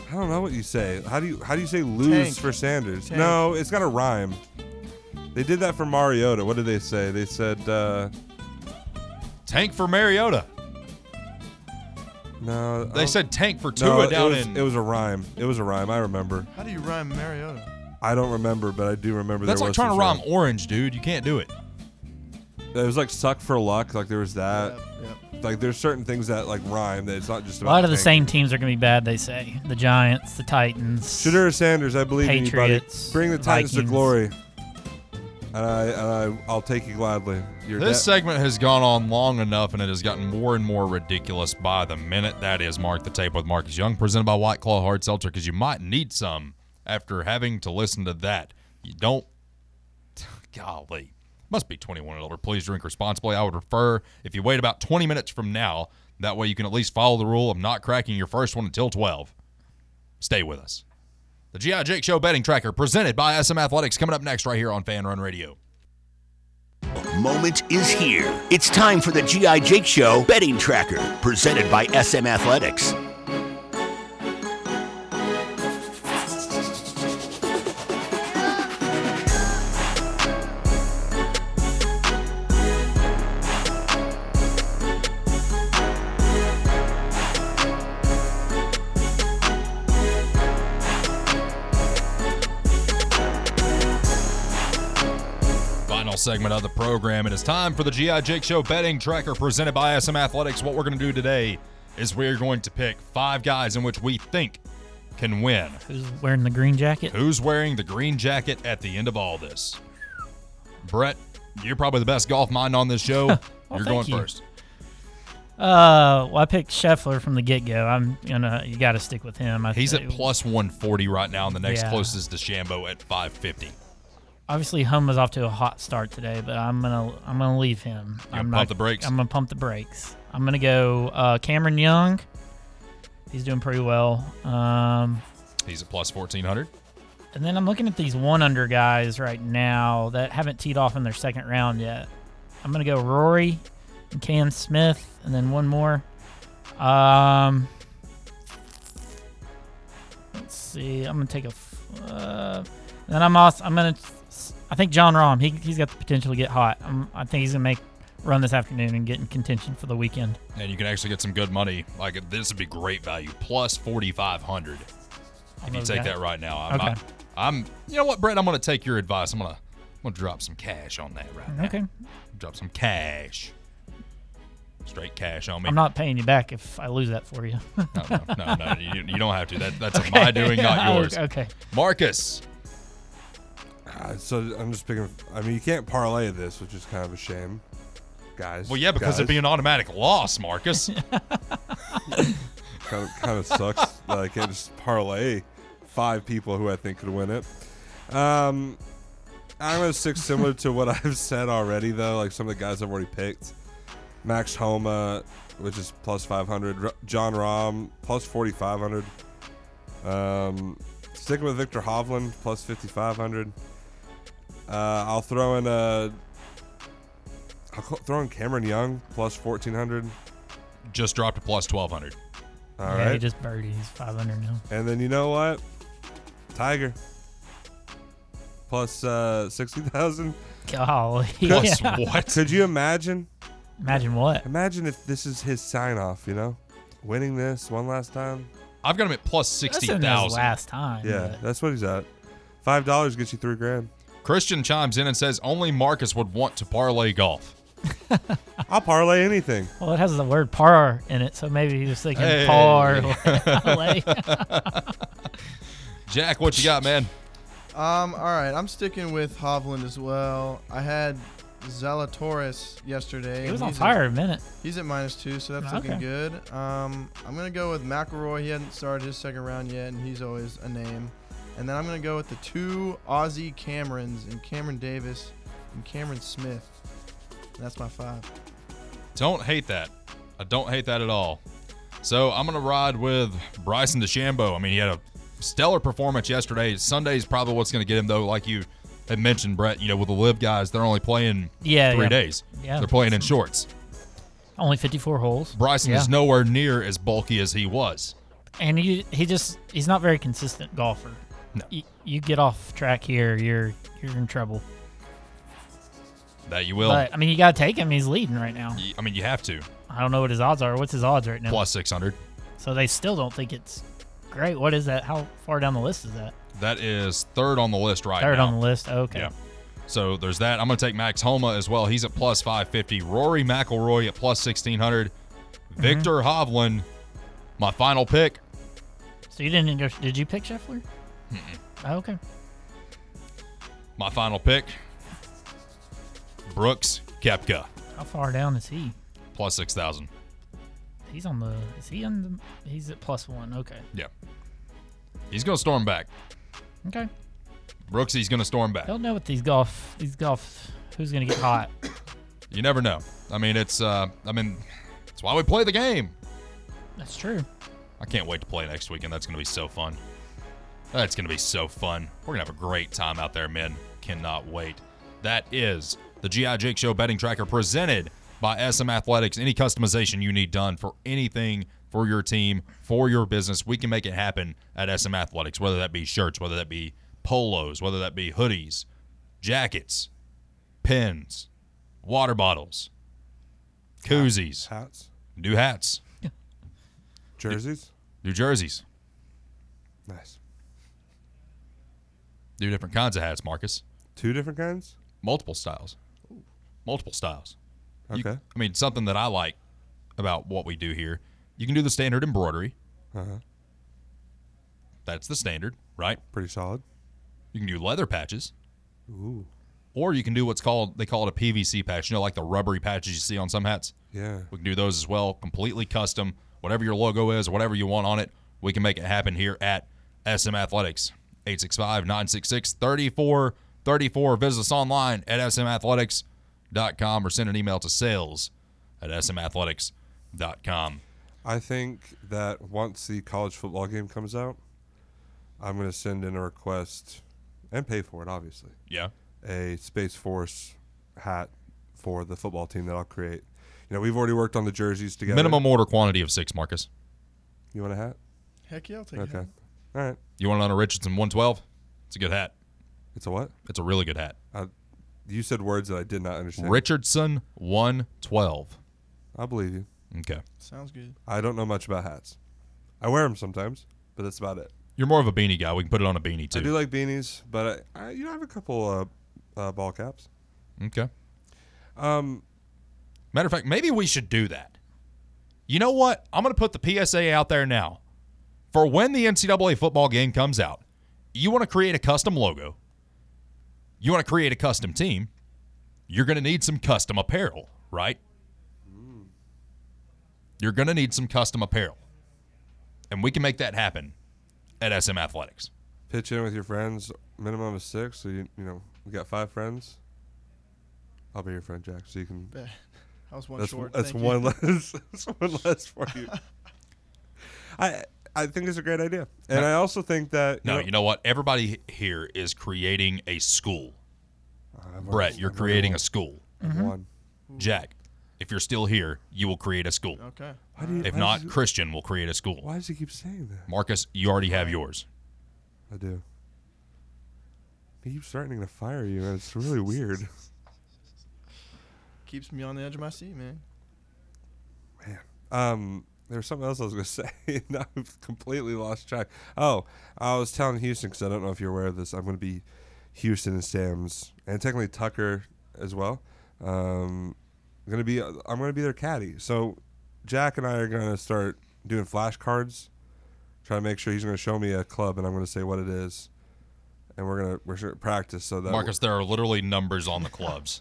I don't know what you say. How do you how do you say lose Tank. for Sanders? Tank. No, it's got a rhyme. They did that for Mariota. What did they say? They said uh, Tank for Mariota. no. I They don't- said tank for no, Tua it down was, in. it was a rhyme. It was a rhyme. I remember. How do you rhyme Mariota? I don't remember, but I do remember. That's there like was trying to some rhyme rhyme. orange, dude. You can't do it. It was like suck for luck. Like there was that. Yep, yep. Like there's certain things that like rhyme. That it's not just A about. lot of the tank. same teams are going to be bad, they say. The Giants, the Titans. Shadur Sanders, I believe in you, Patriots, buddy. Bring the Titans to Vikings. glory. And I and I I'll take you gladly. You're This de- segment has gone on long enough, and it has gotten more and more ridiculous by the minute. That is Mark the Tape with Marcus Young, presented by White Claw Hard Seltzer, because you might need some after having to listen to that. You don't. Golly. Must be twenty-one and older. Please drink responsibly. I would prefer if you wait about twenty minutes from now. That way you can at least follow the rule of not cracking your first one until twelve. Stay with us. The G I. Jake Show betting tracker presented by S M Athletics coming up next right here on Fan Run Radio. Moment is here. It's time for the G I. Jake Show betting tracker, presented by S M Athletics. Final segment of the program. It is time for the G I. Jake Show betting tracker presented by S M Athletics. What we're going to do today is we're going to pick five guys in which we think can win. Who's wearing the green jacket? Who's wearing the green jacket at the end of all this? Brett, you're probably the best golf mind on this show. Well, you're thank going you. first. Uh, well, I picked Scheffler from the get-go. I'm gonna, you got to stick with him. I He's say. at plus one forty right now, and the next Yeah. closest to Shambo at five fifty. Obviously, Hum was off to a hot start today, but I'm gonna, I'm gonna leave him. You're I'm gonna pump the brakes? I'm gonna pump the brakes. I'm gonna go uh, Cameron Young. He's doing pretty well. Um, He's at plus fourteen hundred. and then I'm looking at these one under guys right now that haven't teed off in their second round yet. I'm gonna go Rory and Cam Smith, and then one more. Um, let's see. I'm gonna take a. f- Uh, then I'm also. I'm gonna. I think John Rahm. He he's got the potential to get hot. I'm, I think he's gonna make run this afternoon and get in contention for the weekend. And you can actually get some good money. Like, this would be great value. Plus forty-five hundred. If you those take guys. that right now. I'm, Okay. not, I'm, you know what, Brett? I'm going to take your advice. I'm going to I'm gonna drop some cash on that right now. Okay. Drop some cash. Straight cash on me. I'm not paying you back if I lose that for you. no, no, no, no. You, you don't have to. That, that's a my doing, not yours. Okay. Marcus. Uh, so I'm just picking. I mean, you can't parlay this, which is kind of a shame, guys. Well, yeah, because guys. it'd be an automatic loss, Marcus. kind of kind of sucks that I can't just parlay five people who I think could win it. Um, I'm gonna stick similar to what I've said already, though. Like some of the guys I've already picked. Max Homa, which is plus five hundred. R- John Rahm, plus forty-five hundred. Um, sticking with Victor Hovland, plus fifty-five hundred. Uh, I'll throw in a. I'll co- throw in Cameron Young, plus fourteen hundred. Just dropped to plus twelve hundred. All yeah, right. he just birdied. He's five hundred now. And then you know what? Tiger. Plus uh, sixty thousand. Golly. Plus Yeah. what? Could you imagine? Imagine what? Imagine if this is his sign off, you know? Winning this one last time. I've got him at plus That's sixty in his thousand. last time. Yeah, but- that's what he's at. Five dollars gets you three grand. Christian chimes in and says only Marcus would want to parlay golf. I'll parlay anything. Well, it has the word par in it, so maybe he was thinking Hey. par. lay. Jack, what you got, man? Um, all right, I'm sticking with Hovland as well. I had Zalatoris yesterday. He and was on he's fire At, a minute. he's at minus two, so that's looking Okay. good. Um, I'm gonna go with McIlroy. He hadn't started his second round yet, and he's always a name. And then I'm gonna go with the two Aussie Camerons, and Cameron Davis and Cameron Smith. And that's my five. Don't hate that. I don't hate that at all. So I'm going to ride with Bryson DeChambeau. I mean, he had a stellar performance yesterday. Sunday's probably what's going to get him, though, like you had mentioned, Brett. You know, with the live guys, they're only playing Yeah, three yeah. days. Yeah. They're playing in shorts. Only fifty-four holes. Bryson Yeah. is nowhere near as bulky as he was. And you, he just he's not very consistent golfer. No. You, you get off track here, you're you're in trouble. That you will. But I mean, you got to take him. He's leading right now. Y- I mean, you have to. I don't know what his odds are. What's his odds right now? Plus six hundred. So they still don't think it's great. What is that? How far down the list is that? That is third on the list right Third now. on the list. Okay. Yeah. So there's that. I'm going to take Max Homa as well. He's at plus five fifty. Rory McIlroy at plus sixteen hundred. Mm-hmm. Victor Hovland, my final pick. So you didn't go, did you pick Scheffler? Oh, okay. My final pick. Brooks Koepka, How far down is he? plus six thousand. He's on the. Is he on the? He's at plus one. Okay. Yeah. He's going to storm back. Okay. Brooks, he's going to storm back. Don't know what these golf. These golf. Who's gonna get hot? You never know. I mean, it's, uh, I mean, it's why we play the game. That's true. I can't wait to play next weekend. That's going to be so fun. That's going to be so fun. We're going to have a great time out there, men. Cannot wait. That is the G I Jake Show betting tracker presented by S M Athletics. Any customization you need done for anything for your team, for your business, we can make it happen at S M Athletics, whether that be shirts, whether that be polos, whether that be hoodies, jackets, pins, water bottles, koozies, Hats, new hats, jerseys. new jerseys, Nice. new different kinds of hats, Marcus. Two different kinds. Multiple styles. Multiple styles. You- Okay. I mean, something that I like about what we do here, you can do the standard embroidery. Uh huh. That's the standard, right? Pretty solid. You can do leather patches, Ooh. or you can do what's called, they call it a P V C patch. You know, like the rubbery patches you see on some hats? Yeah. We can do those as well, completely custom. Whatever your logo is or whatever you want on it, we can make it happen here at S M Athletics. eight six five, nine six six, three four three four. Visit us online at s m athletics dot com or send an email to sales at s m athletics dot com. I think that once the college football game comes out, I'm going to send in a request and pay for it, obviously. Yeah. A Space Force hat for the football team that I'll create. You know, we've already worked on the jerseys together. Minimum order quantity of six, Marcus. You want a hat? Heck yeah, I'll take Okay. it. All right. You want it on a Richardson one twelve? It's a good hat. It's a what? It's a really good hat. Uh, you said words that I did not understand. Richardson one twelve. I believe you. Okay. Sounds good. I don't know much about hats. I wear them sometimes, but that's about it. You're more of a beanie guy. We can put it on a beanie, too. I do like beanies, but I, I you know, I have a couple uh, uh, ball caps. Okay. Um, Matter of fact, maybe we should do that. You know what? I'm going to put the P S A out there now. For when the N C double A football game comes out, you want to create a custom logo, you want to create a custom team, you're going to need some custom apparel, right? You're going to need some custom apparel. And we can make that happen at S M Athletics. pitch in with your friends. Minimum of six. So you you know we got five friends. I'll be your friend, Jack. So you can. Bet. I was one That's short. that's Thank one you. less. That's one less for you. I I think it's a great idea, and I also think that No, know, you know what? Everybody here is creating a school. I've Brett, already- you're I've already creating won. a school. I've won. Jack, if you're still here, you will create a school. Okay. Why do you, If why not, does it- Christian will create a school. why does he keep saying that? Marcus, you already have yours. I do. He keeps threatening to fire you, and it's really weird. Keeps me on the edge of my seat, man. Man. Um, there was something else I was going to say, and I've completely lost track. Oh, I was telling Houston, because I don't know if you're aware of this, I'm going to be Houston and Sam's, and technically Tucker as well. Um, I'm going to be I'm going to be their caddy. So Jack and I are going to start doing flashcards, try to make sure he's going to show me a club, and I'm going to say what it is, and we're going to we're going to practice so that Marcus, there are literally numbers on the clubs.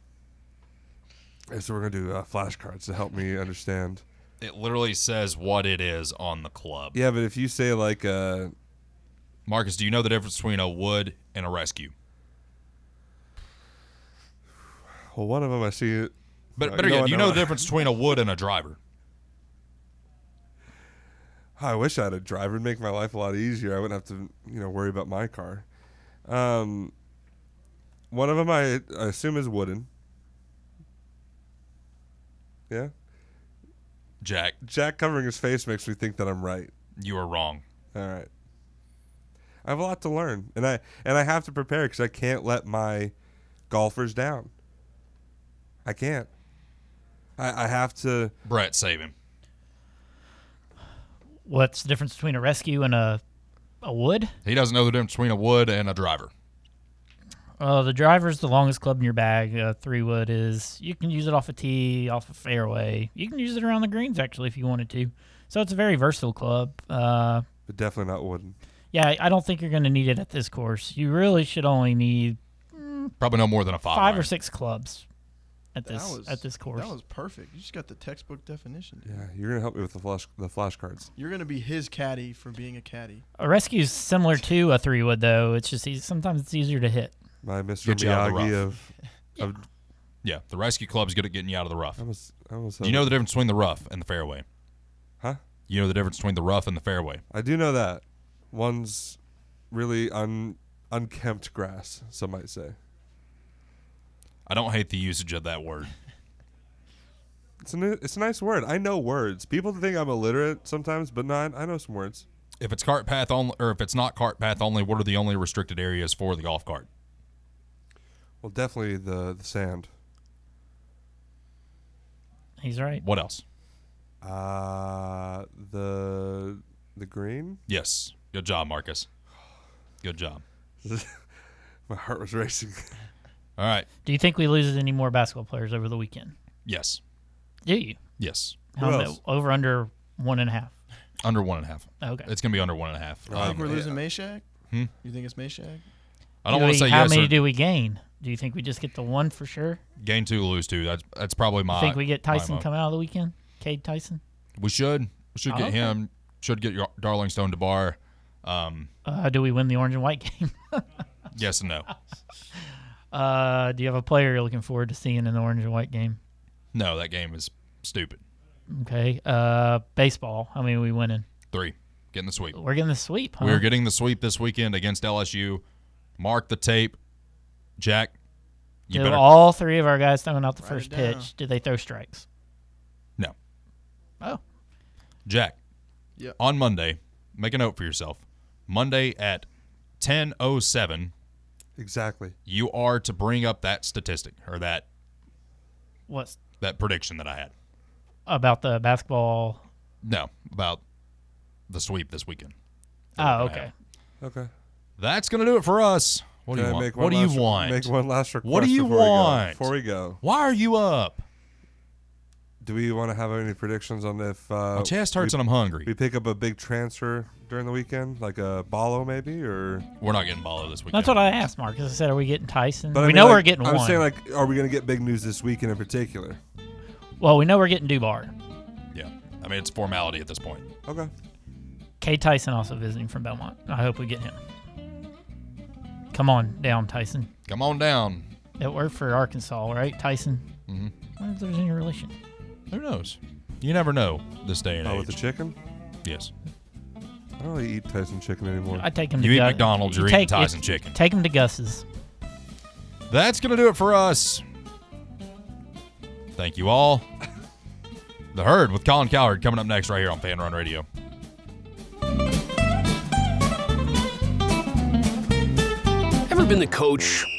so we're going to do uh, flashcards to help me understand. It literally says what it is on the club. Yeah, but if you say like uh, Marcus, do you know the difference between a wood and a rescue? well, one of them I see it. But Uh, better no, yet, I do you know. know the difference between a wood and a driver? I wish I had a driver. It'd make my life a lot easier. I wouldn't have to, you know, worry about my car. Um, one of them I, I assume is wooden. Yeah. Jack, Jack covering his face makes me think that I'm right. You are wrong. All right. I have a lot to learn, and I and I have to prepare because I can't let my golfers down. I can't. I, I have to. Brett, save him. What's the difference between a rescue and a a wood? He doesn't know the difference between a wood and a driver. Uh, the driver's the longest club in your bag. Uh, three wood is you can use it off a tee, off a fairway. You can use it around the greens actually if you wanted to. So it's a very versatile club. Uh, But definitely not wooden. yeah, I don't think you're going to need it at this course. You really should only need Probably no more than a five. five iron. or six clubs at That this was- at this course. That was perfect. You just got the textbook definition. Dude. Yeah, you're gonna help me with the flash the flashcards. You're gonna be his caddy for being a caddy. A rescue's similar to a three wood though. It's just easy, sometimes it's easier to hit. My Mister Get you out of the Miyagi rough. of, of Yeah, the rescue club's good at getting you out of the rough. I almost, I almost Do you know the difference between the rough and the fairway? Huh? You know the difference between the rough and the fairway? I do know that. One's really un unkempt grass, some might say. I don't hate the usage of that word. It's a it's a nice word. I know words. People think I'm illiterate sometimes, but no, I, I know some words. If it's cart path only, or if it's not cart path only, what are the only restricted areas for the golf cart? Well, definitely the the sand. He's right. What else? Uh, the the green. Yes. Good job, Marcus. Good job. My heart was racing. All right. Do you think we lose any more basketball players over the weekend? Yes. Do you? Yes. How Who many- else? over under one and a half. Under one and a half. Okay. It's going to be under one and a half. You think Um, we're losing Meshack? Hmm? You think it's Meshack? I don't Do want we- to say how yes many or do we gain? Do you think we just get the one for sure? gain two, lose two. That's that's probably my. think we get my Tyson mo- coming out of the weekend? Cade Tyson? We should. We should Oh, get okay. him. Should get your Darling Stone DeBar. Um, Uh, do we win the orange and white game? yes and no. uh, do you have a player you're looking forward to seeing in the orange and white game? No, that game is stupid. Okay. Uh, baseball. How many are we winning? Three. Getting the sweep. We're getting the sweep, huh? We're getting the sweep this weekend against L S U. Mark the tape. Jack, you Did better. all three of our guys throwing out the Write it first down. pitch, did they throw strikes? No. Oh. Jack, Yep. on Monday, make a note for yourself. Monday at ten oh seven, Exactly. you are to bring up that statistic or that What's that prediction that I had. about the basketball? No, about the sweep this weekend. Oh, gonna okay. have. Okay. That's going to do it for us. What do Can you I want? make one What do you last- want? Make one last request. What do you before we go? want? Before we go, Why are you up? do we want to have any predictions on if uh, My chest hurts we, and I'm hungry. we pick up a big transfer during the weekend, like a Ballo maybe, or? We're not getting Ballo this weekend. That's what I asked, Marcus. I said, are we getting Tyson? But I we mean, know like, we're getting I'm one. saying, like, are we going to get big news this weekend in particular? well, we know we're getting Dubar. Yeah. I mean, it's formality at this point. Okay. Cade Tyson also visiting from Belmont. I hope we get him. Come on down, Tyson. Come on down. It worked for Arkansas, right, Tyson? Mhm. I wonder if there's any relation. Who knows? You never know this day and Oh, age. with the chicken? Yes. I don't really eat Tyson chicken anymore. I take him You to eat Gus- McDonald's, you you're eating take- Tyson if- chicken. Take him to Gus's. That's going to do it for us. Thank you all. The Herd with Colin Cowherd coming up next right here on Fan Run Radio. Ever been the coach